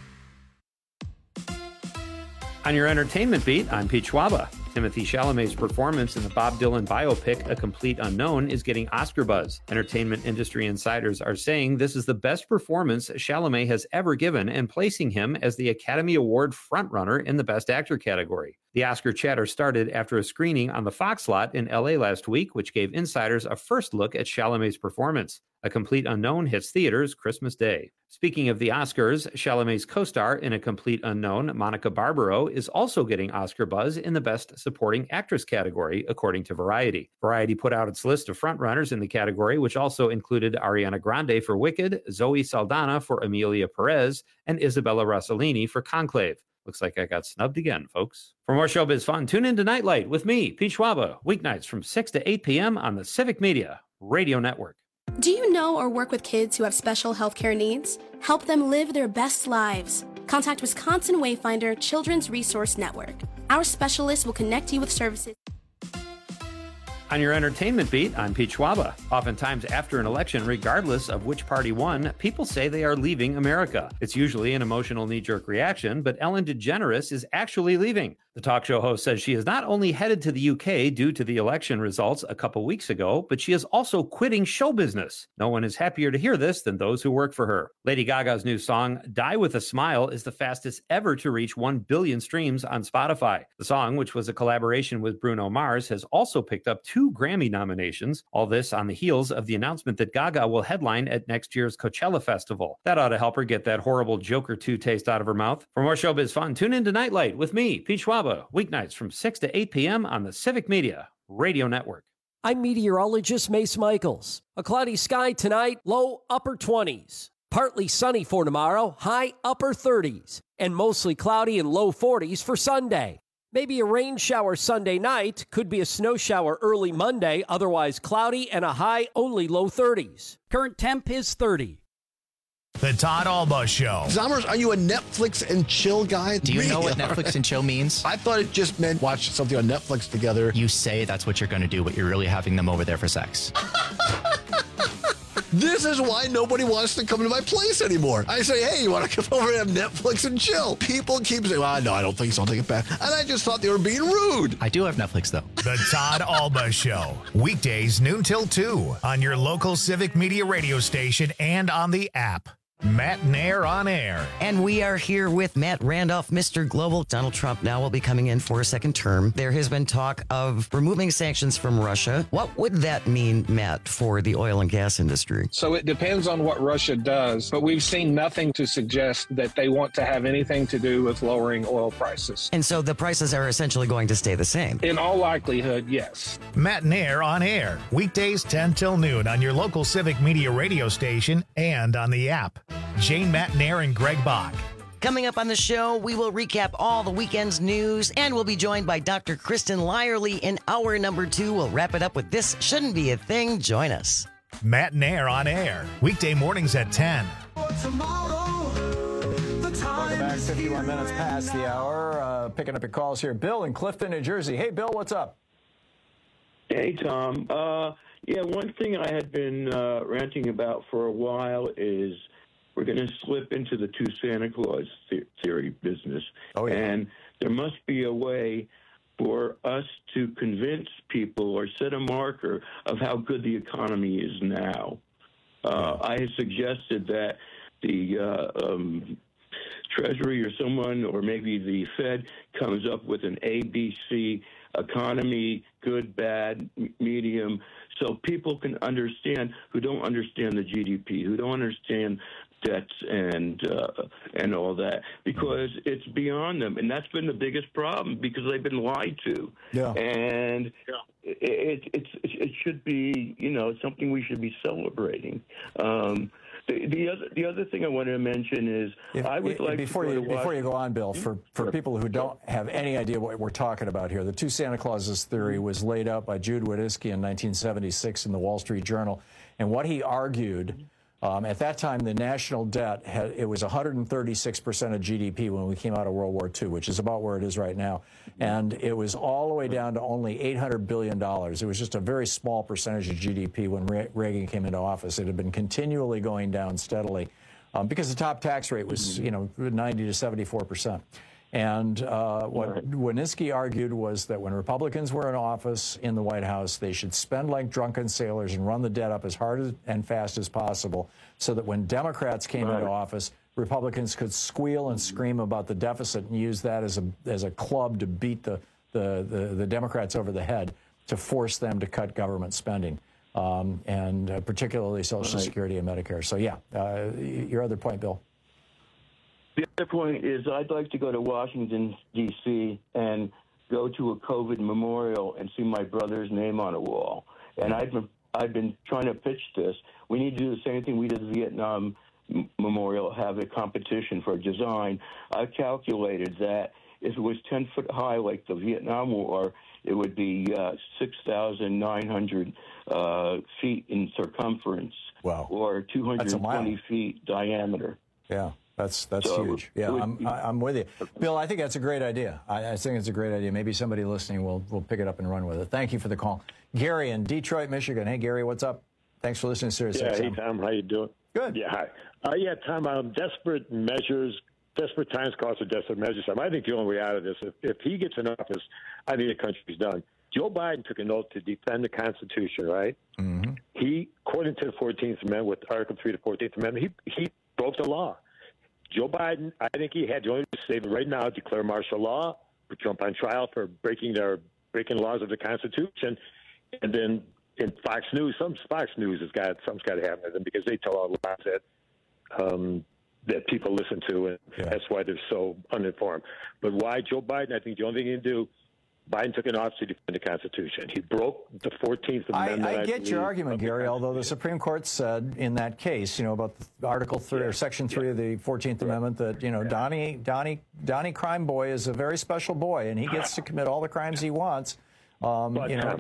On your entertainment beat, I'm Pete Schwaba. Timothée Chalamet's performance in the Bob Dylan biopic, A Complete Unknown, is getting Oscar buzz. Entertainment industry insiders are saying this is the best performance Chalamet has ever given and placing him as the Academy Award frontrunner in the Best Actor category. The Oscar chatter started after a screening on the Fox lot in LA last week, which gave insiders a first look at Chalamet's performance. A Complete Unknown hits theaters Christmas Day. Speaking of the Oscars, Chalamet's co-star in A Complete Unknown, Monica Barbaro, is also getting Oscar buzz in the Best Supporting Actress category, according to Variety. Variety put out its list of frontrunners in the category, which also included Ariana Grande for Wicked, Zoe Saldana for Emilia Perez, and Isabella Rossellini for Conclave. Looks like I got snubbed again, folks. For more showbiz fun, tune in to Nightlight with me, Pete Schwaba, weeknights from 6 to 8 p.m. on the Civic Media Radio Network. Do you know or work with kids who have special healthcare needs? Help them live their best lives. Contact Wisconsin Wayfinder Children's Resource Network. Our specialists will connect you with services. On your entertainment beat, I'm Pete Schwaba. Oftentimes after an election, regardless of which party won, people say they are leaving America. It's usually an emotional knee-jerk reaction, but Ellen DeGeneres is actually leaving. The talk show host says she is not only headed to the UK due to the election results a couple weeks ago, but she is also quitting show business. No one is happier to hear this than those who work for her. Lady Gaga's new song, Die With a Smile, is the fastest ever to reach 1 billion streams on Spotify. The song, which was a collaboration with Bruno Mars, has also picked up 2 Grammy nominations. All this on the heels of the announcement that Gaga will headline at next year's Coachella Festival. That ought to help her get that horrible Joker 2 taste out of her mouth. For more showbiz fun, tune in to Nightlight with me, Pete Schwab, weeknights from 6 to 8 p.m. on the Civic Media Radio Network. I'm meteorologist Mace Michaels. A cloudy sky tonight, low upper 20s. Partly sunny for tomorrow, high upper 30s. And mostly cloudy and low 40s for Sunday. Maybe a rain shower Sunday night, could be a snow shower early Monday, otherwise cloudy and a high only low 30s. Current temp is 30. The Todd Alba Show. Zommers, are you a Netflix and chill guy? Do you know what Netflix and chill means? I thought it just meant watch something on Netflix together. You say that's what you're going to do, but you're really having them over there for sex. This is why nobody wants to come to my place anymore. I say, hey, you want to come over and have Netflix and chill? People keep saying, well, no, I don't think so. I'll take it back. And I just thought they were being rude. I do have Netflix, though. The Todd Alba Show. Weekdays, noon till 2 on your local Civic Media radio station and on the app. Matt Nair on air. And we are here with Matt Randolph, Mr. Global. Donald Trump now will be coming in for a second term. There has been talk of removing sanctions from Russia. What would that mean, Matt, for the oil and gas industry? So it depends on what Russia does, but we've seen nothing to suggest that they want to have anything to do with lowering oil prices. And so the prices are essentially going to stay the same? In all likelihood, yes. Matt Nair on air. Weekdays 10 till noon on your local Civic Media radio station and on the app. Jane, Matt Nair, and Greg Bach. Coming up on the show, we will recap all the weekend's news, and we'll be joined by Dr. Kristen Lyerly in hour number 2. We'll wrap it up with This Shouldn't Be a Thing. Join us. Matt Nair on air. Weekday mornings at 10. Welcome back, 51 minutes past the hour. Picking up your calls here. Bill in Clifton, New Jersey. Hey, Bill, what's up? Hey, Tom. Yeah, one thing I had been ranting about for a while is we're going to slip into the two Santa Claus theory business. Oh, yeah. And there must be a way for us to convince people or set a marker of how good the economy is now. I had suggested that the Treasury or someone, or maybe the Fed, comes up with an ABC economy, good, bad, medium, so people can understand who don't understand the GDP, who don't understand debts and all that, because it's beyond them, and that's been the biggest problem because they've been lied to. Yeah. And it should be, something we should be celebrating. The other thing I wanted to mention is I would like before you go on, Bill, for people who don't have any idea what we're talking about here, the two Santa Clauses theory was laid out by Jude Winiski in 1976 in the Wall Street Journal, and what he argued. At that time, the national debt it was 136% of GDP when we came out of World War II, which is about where it is right now. And it was all the way down to only $800 billion. It was just a very small percentage of GDP when Reagan came into office. It had been continually going down steadily because the top tax rate was, 90 to 74%. And what Winiski argued was that when Republicans were in office in the White House, they should spend like drunken sailors and run the debt up as hard and fast as possible so that when Democrats came into office, Republicans could squeal and scream about the deficit and use that as a club to beat the Democrats over the head to force them to cut government spending, and particularly Social Security and Medicare. So, yeah, your other point, Bill. The other point is I'd like to go to Washington, D.C., and go to a COVID memorial and see my brother's name on a wall. And I've been trying to pitch this. We need to do the same thing we did at the Vietnam Memorial, have a competition for design. I've calculated that if it was 10 foot high like the Vietnam War, it would be 6,900 feet in circumference. Wow. Or 220 feet diameter. Yeah. That's huge. Yeah, I'm with you. Bill, I think that's a great idea. I think it's a great idea. Maybe somebody listening will pick it up and run with it. Thank you for the call. Gary in Detroit, Michigan. Hey, Gary, what's up? Thanks for listening to Sirius XM. Hey, Tom. How you doing? Good. Yeah, hi. Yeah, Tom, desperate measures desperate times calls for desperate measures. I think the only way out of this, if he gets in office, I think the country's done. Joe Biden took an oath to defend the Constitution, right? Mm-hmm. He, according to the 14th Amendment, with Article 3 of the 14th Amendment, he broke the law. Joe Biden, I think he had the only way to save it right now, declare martial law, put Trump on trial for breaking laws of the Constitution, and then in Fox News, Fox News something's got to happen to them because they tell all the lies that people listen to, and that's why they're so uninformed. But why Joe Biden? I think the only thing he can do. Biden took an office to defend the Constitution. He broke the 14th Amendment. I get your argument, Gary, although the Supreme Court said in that case, about Article 3 or Section 3 of the 14th Amendment that, Donnie Crime Boy is a very special boy, and he gets to commit all the crimes he wants. I get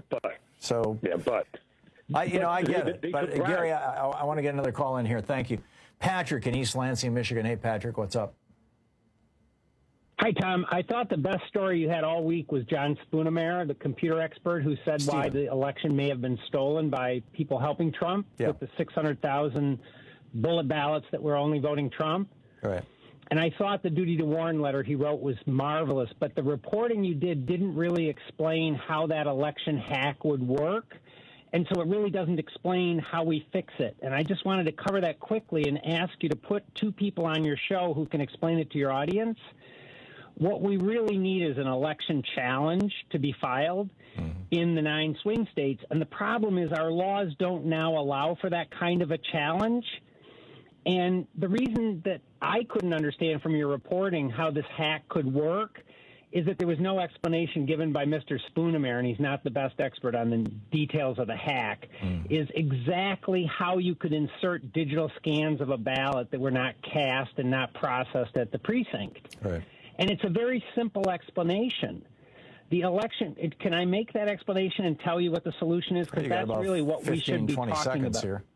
it. But, Gary, I want to get another call in here. Thank you. Patrick in East Lansing, Michigan. Hey, Patrick, what's up? Hi, Tom. I thought the best story you had all week was John Spoonemare, the computer expert who said why the election may have been stolen by people helping Trump with the 600,000 bullet ballots that were only voting Trump. Right. And I thought the duty to warn letter he wrote was marvelous, but the reporting you did didn't really explain how that election hack would work. And so it really doesn't explain how we fix it. And I just wanted to cover that quickly and ask you to put two people on your show who can explain it to your audience. What we really need is an election challenge to be filed in the 9 swing states. And the problem is our laws don't now allow for that kind of a challenge. And the reason that I couldn't understand from your reporting how this hack could work is that there was no explanation given by Mr. Spoonemare, and he's not the best expert on the details of the hack, is exactly how you could insert digital scans of a ballot that were not cast and not processed at the precinct. Right. And it's a very simple explanation. The election, can I make that explanation and tell you what the solution is? Because that's really what we should be talking about. Here.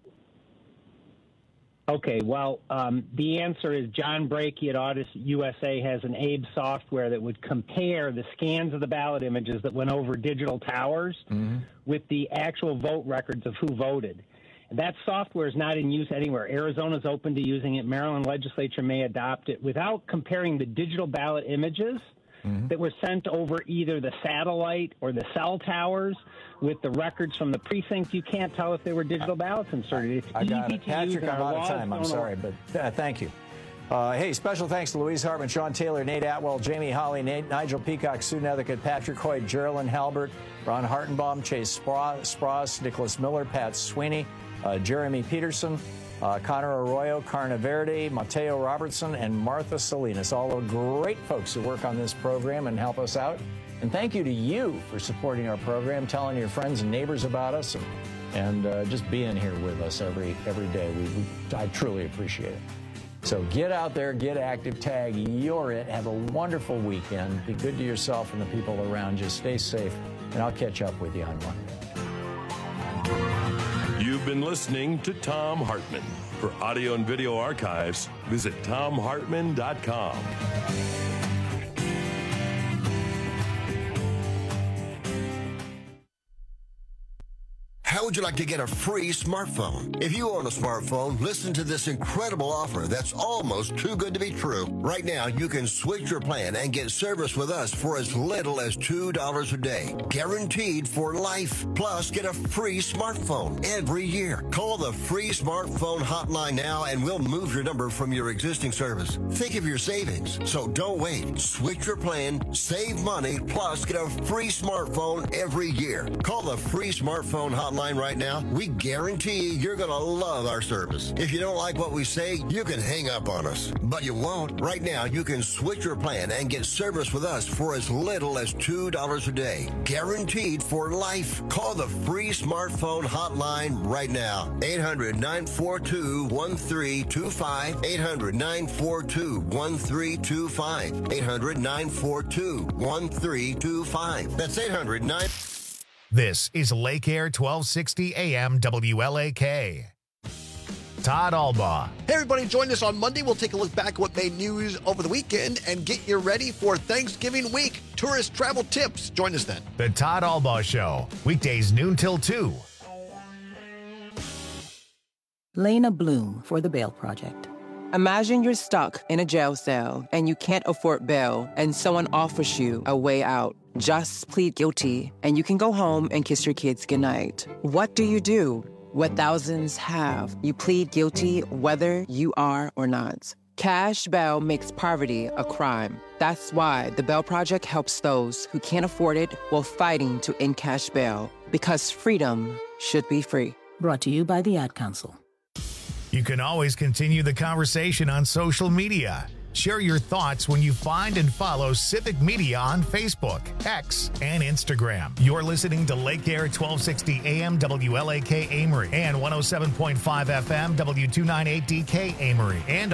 Okay, well, the answer is John Brakey at Audis USA has an ABE software that would compare the scans of the ballot images that went over digital towers with the actual vote records of who voted. That software is not in use anywhere. Arizona's open to using it. Maryland legislature may adopt it without comparing the digital ballot images that were sent over either the satellite or the cell towers with the records from the precinct. You can't tell if they were digital ballots inserted. It's I got easy it. to Patrick, use. I'm out of time. I'm sorry, but thank you. Hey, special thanks to Louise Hartman, Sean Taylor, Nate Atwell, Jamie Holly, Nigel Peacock, Sue Nethercutt, Patrick Hoyt, Geraldine Halbert, Ron Hartenbaum, Chase Spross, Nicholas Miller, Pat Sweeney, Jeremy Peterson, Connor Arroyo, Carna Verde, Mateo Robertson, and Martha Salinas, all the great folks who work on this program and help us out. And thank you to you for supporting our program, telling your friends and neighbors about us, and just being here with us every day. I truly appreciate it. So get out there, get active, tag You're It. Have a wonderful weekend. Be good to yourself and the people around you. Stay safe, and I'll catch up with you on Monday. You've been listening to Thom Hartmann. For audio and video archives, visit ThomHartmann.com. How would you like to get a free smartphone? If you own a smartphone, listen to this incredible offer that's almost too good to be true. Right now, you can switch your plan and get service with us for as little as $2 a day. Guaranteed for life. Plus, get a free smartphone every year. Call the free smartphone hotline now and we'll move your number from your existing service. Think of your savings. So don't wait. Switch your plan, save money, plus get a free smartphone every year. Call the free smartphone hotline right now. We guarantee you're going to love our service. If you don't like what we say, you can hang up on us. But you won't. Right now, you can switch your plan and get service with us for as little as $2 a day. Guaranteed for life. Call the free smartphone hotline right now. 800-942-1325. 800-942-1325. 800-942-1325. That's 800-9... This is Lake Air 1260 AM WLAK. Todd Albaugh. Hey, everybody, join us on Monday. We'll take a look back at what made news over the weekend and get you ready for Thanksgiving week. Tourist travel tips. Join us then. The Todd Albaugh Show, weekdays noon till 2. Lena Bloom for the Bail Project. Imagine you're stuck in a jail cell and you can't afford bail and someone offers you a way out. Just plead guilty and you can go home and kiss your kids goodnight. What do you do? What thousands have. You plead guilty whether you are or not. Cash bail makes poverty a crime. That's why the Bail Project helps those who can't afford it while fighting to end cash bail. Because freedom should be free. Brought to you by the Ad Council. You can always continue the conversation on social media. Share your thoughts when you find and follow Civic Media on Facebook, X, and Instagram. You're listening to Lake Air 1260 AM WLAK Amory and 107.5 FM W298DK Amory and